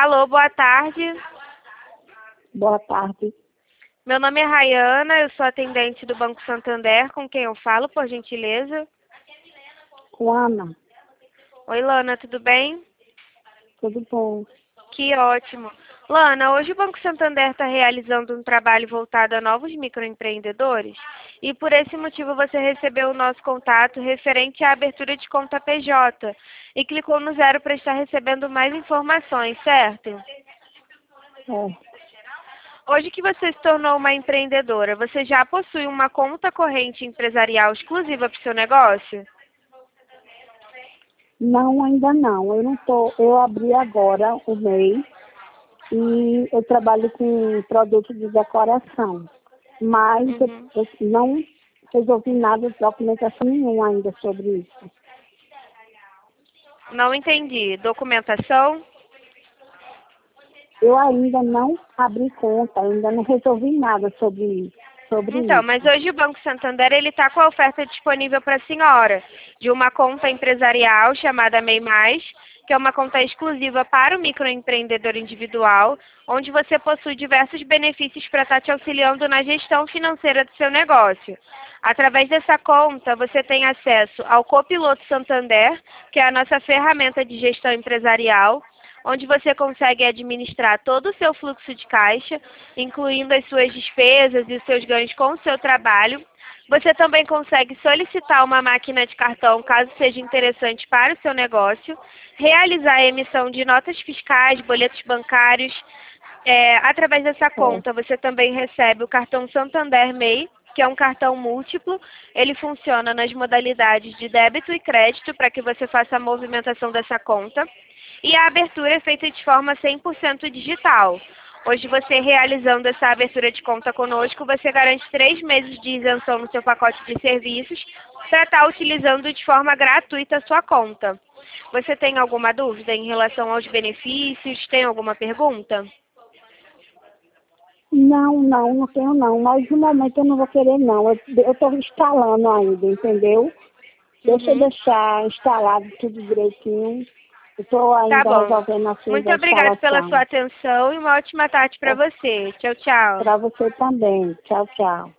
Alô, boa tarde. Boa tarde. Meu nome é Rayana, eu sou atendente do Banco Santander, com quem eu falo, por gentileza? Com Ana. Oi, Lana, tudo bem? Tudo bom? Que ótimo. Lana, hoje o Banco Santander está realizando um trabalho voltado a novos microempreendedores e por esse motivo você recebeu o nosso contato referente à abertura de conta PJ e clicou no 0 para estar recebendo mais informações, certo? É. Hoje que você se tornou uma empreendedora, você já possui uma conta corrente empresarial exclusiva para o seu negócio? Não, ainda não. Eu não tô. Eu abri agora o MEI e eu trabalho com produtos de decoração. Mas eu não resolvi nada, documentação nenhuma ainda sobre isso. Não entendi. Documentação? Eu ainda não abri conta, ainda não resolvi nada sobre Então, mas isso. hoje o Banco Santander ele está com a oferta disponível para a senhora de uma conta empresarial chamada MEI+, que é uma conta exclusiva para o microempreendedor individual, onde você possui diversos benefícios para estar te auxiliando na gestão financeira do seu negócio. Através dessa conta, você tem acesso ao Copiloto Santander, que é a nossa ferramenta de gestão empresarial, onde você consegue administrar todo o seu fluxo de caixa, incluindo as suas despesas e os seus ganhos com o seu trabalho. Você também consegue solicitar uma máquina de cartão, caso seja interessante para o seu negócio, realizar a emissão de notas fiscais, boletos bancários. Através dessa conta, você também recebe o cartão Santander MEI, que é um cartão múltiplo. Ele funciona nas modalidades de débito e crédito para que você faça a movimentação dessa conta. E a abertura é feita de forma 100% digital. Hoje, você realizando essa abertura de conta conosco, você garante 3 meses de isenção no seu pacote de serviços para estar utilizando de forma gratuita a sua conta. Você tem alguma dúvida em relação aos benefícios? Tem alguma pergunta? Não tenho não. Mas no momento eu não vou querer não. Eu estou instalando ainda, entendeu? Deixa eu deixar instalado tudo direitinho. Eu estou Tá ainda bom. resolvendo assim Muito a obrigada pela sua instalação. atenção e uma ótima tarde para você. Tchau, tchau. Para você também. Tchau, tchau.